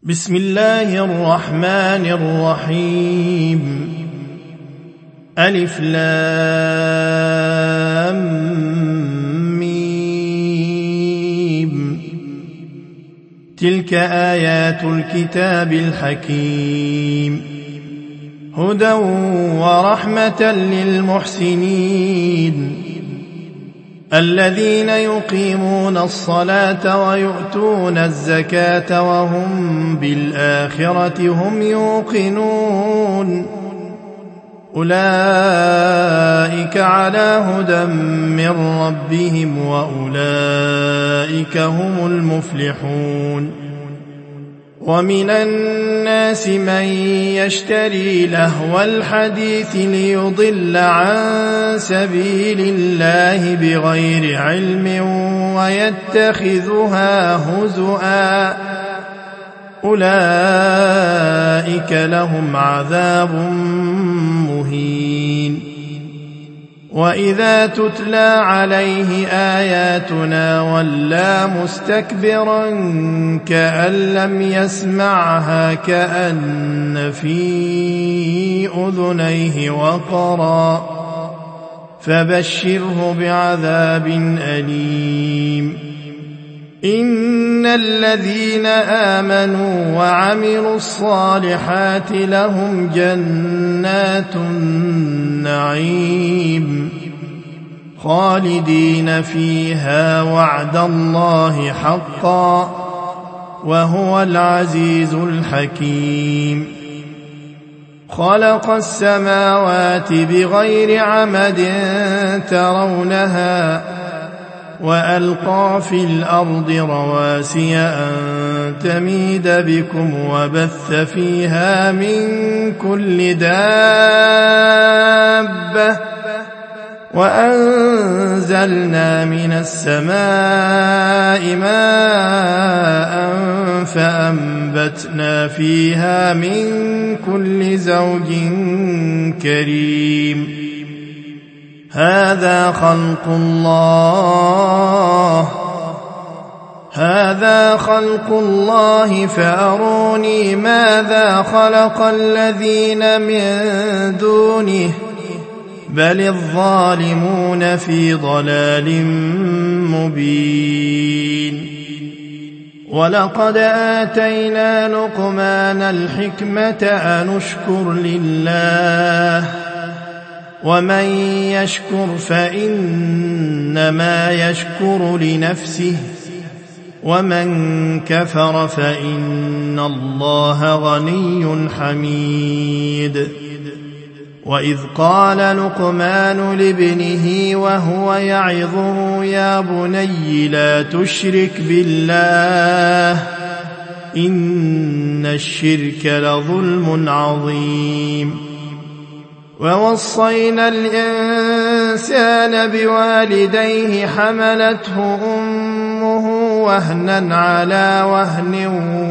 بسم الله الرحمن الرحيم. ألف لام ميم. تلك آيات الكتاب الحكيم، هدى ورحمة للمحسنين الذين يقيمون الصلاة ويؤتون الزكاة وهم بالآخرة هم يوقنون. أولئك على هدى من ربهم وأولئك هم المفلحون. ومن الناس من يشتري لهو الحديث ليضل عن سبيل الله بغير علم ويتخذها هزؤا، أولئك لهم عذاب مهين. وإذا تتلى عليه آياتنا ولى مستكبرا كأن لم يسمعها كأن في أذنيه وقرا، فبشره بعذاب أليم. إن الذين آمنوا وعملوا الصالحات لهم جنات النعيم خالدين فيها وعد الله حقا وهو العزيز الحكيم. خلق السماوات بغير عمد ترونها وألقى في الأرض رواسي أن تميد بكم وبث فيها من كل دابة وأنزلنا من السماء ماء فأنبتنا فيها من كل زوج كريم. هذا خلق الله فأروني ماذا خلق الذين من دونه بل الظالمون في ضلال مبين. ولقد آتينا لقمان الحكمة أن اشكر لله ومن يشكر فإنما يشكر لنفسه ومن كفر فإن الله غني حميد. وإذ قال لقمان لابنه وهو يعظه يا بني لا تشرك بالله إن الشرك لظلم عظيم. ووصينا الإنسان بوالديه حملته أمه وهنا على وهن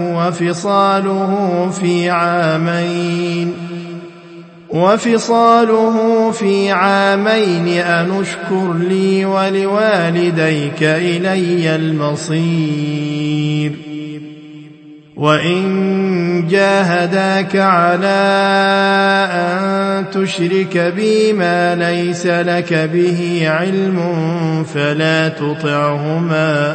وفصاله في عامين أن اشكر لي ولوالديك إلي المصير. وإن جاهداك على أن تشرك بي ما ليس لك به علم فلا تطعهما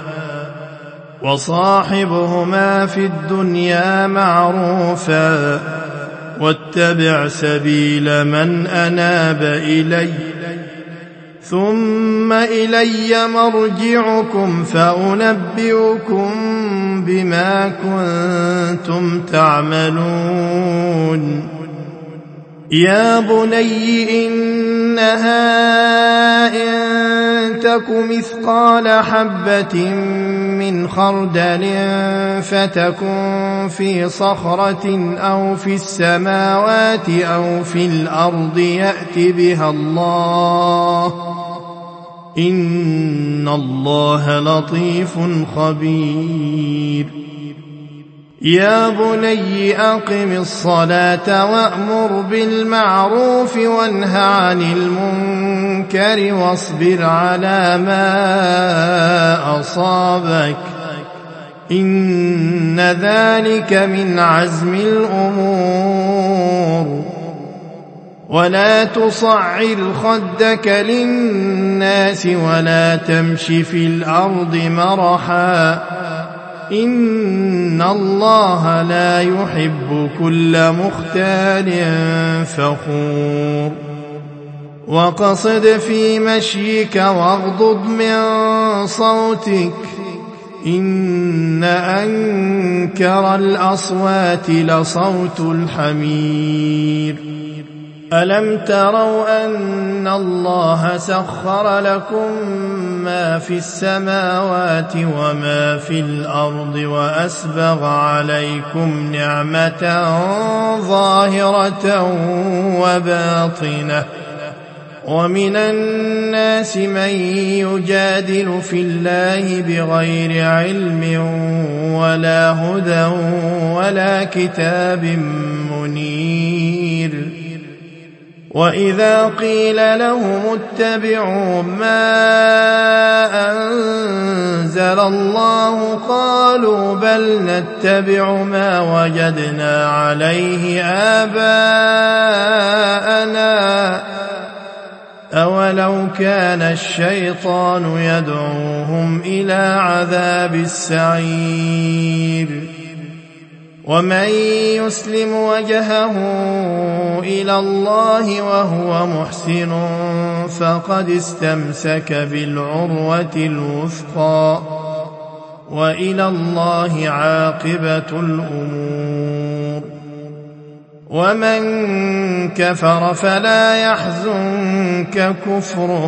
وصاحبهما في الدنيا معروفا واتبع سبيل من أناب إلي ثم إلي مرجعكم فأنبئكم بما كنتم تعملون. يا بني إنها إن تك مثقال حبة من خردل فتكن في صخرة أو في السماوات أو في الأرض يأت بها الله إن الله لطيف خبير. يا بني أقم الصلاة وأمر بالمعروف وانه عن المنكر واصبر على ما أصابك إن ذلك من عزم الأمور. ولا تصعر خدك للناس ولا تمش في الأرض مرحا إن الله لا يحب كل مختال فخور. وقصد في مشيك واغضض من صوتك إن أنكر الأصوات لصوت الحمير. ألم تروا أن الله سخر لكم ما في السماوات وما في الأرض وأسبغ عليكم نعمة ظاهرة وباطنة ومن الناس من يجادل في الله بغير علم ولا هدى ولا كتاب منير. وإذا قيل لهم اتبعوا ما أنزل الله قالوا بل نتبع ما وجدنا عليه آباءنا أولو كان الشيطان يدعوهم إلى عذاب السعير. ومن يسلم وجهه إلى الله وهو محسن فقد استمسك بالعروة الوثقى وإلى الله عاقبة الأمور. ومن كفر فلا يحزنك كفره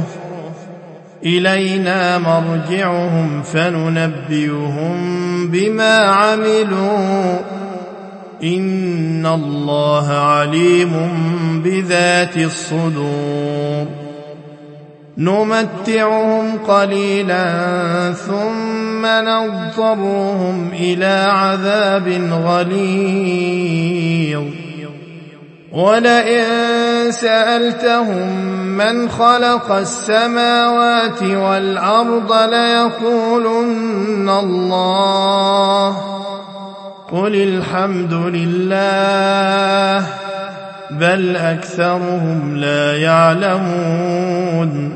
إلينا مرجعهم فننبئهم بما عملوا إن الله عليم بذات الصدور. نمتعهم قليلا ثم نضطرهم إلى عذاب غليظ. ولئن سألتهم من خلق السماوات والأرض ليقولن الله قل الحمد لله بل أكثرهم لا يعلمون.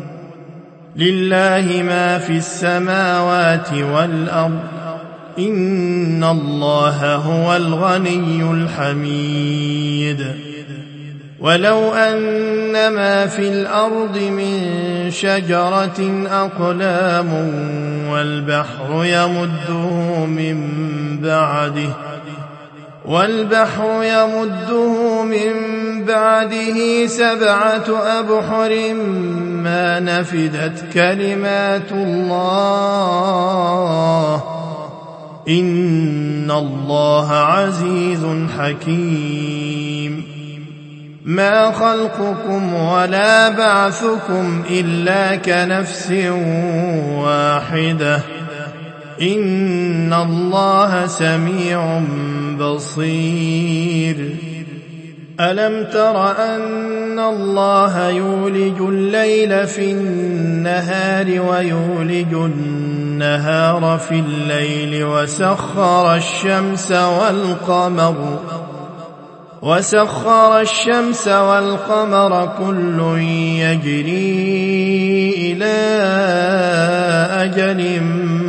لله ما في السماوات والأرض إن الله هو الغني الحميد. ولو أن ما في الأرض من شجرة أقلام والبحر يمده من بعده 7 أبحر ما نفدت كلمات الله إن الله عزيز حكيم. ما خلقكم ولا بعثكم إلا كنفس واحدة إن الله سميع بصير. ألم تر أن الله يولج الليل في النهار ويولج النهار في الليل وسخر الشمس والقمر كل يجري إلى أجل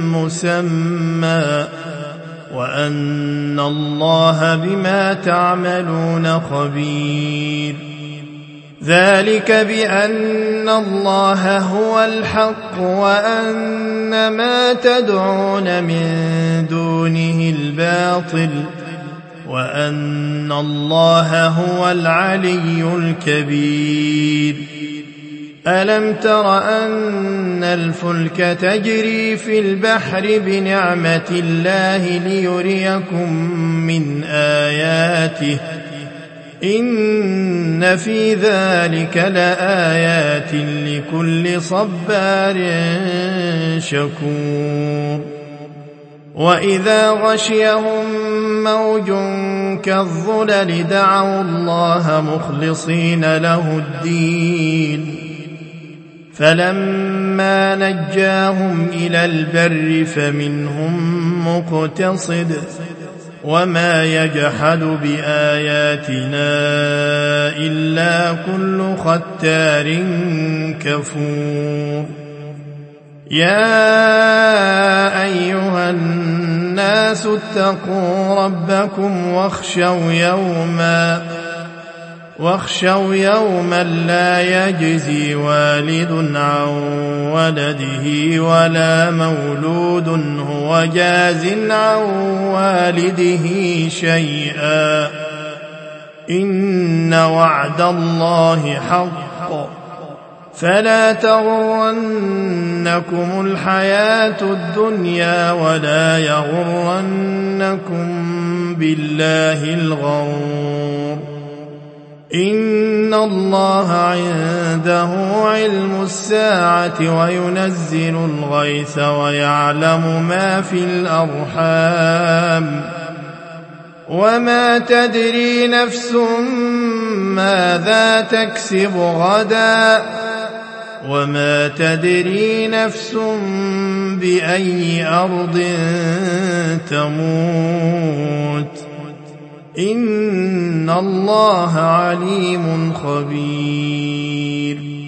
مسمى وأن الله بما تعملون خبير. ذلك بأن الله هو الحق وأن ما تدعون من دونه الباطل وأن الله هو العلي الكبير. ألم تر أن الفلك تجري في البحر بنعمة الله ليريكم من آياته إن في ذلك لآيات لكل صبار شكور. وإذا غشيهم موج كالظلل دعوا الله مخلصين له الدين فلما نجاهم إلى البر فمنهم مقتصد وما يجحد بآياتنا إلا كل ختار كفور يا أيها الناس اتقوا ربكم واخشوا يوما لا يجزي والد عن ولده ولا مولود هو جاز عن والده شيئا إن وعد الله حق فلا تغرنكم الحياة الدنيا ولا يغرنكم بالله الغرور إن الله عنده علم الساعة وينزل الغيث ويعلم ما في الأرحام وما تدري نفس ماذا تكسب غدا وما تدري نفس بأي أرض تموت إن الله عليم خبير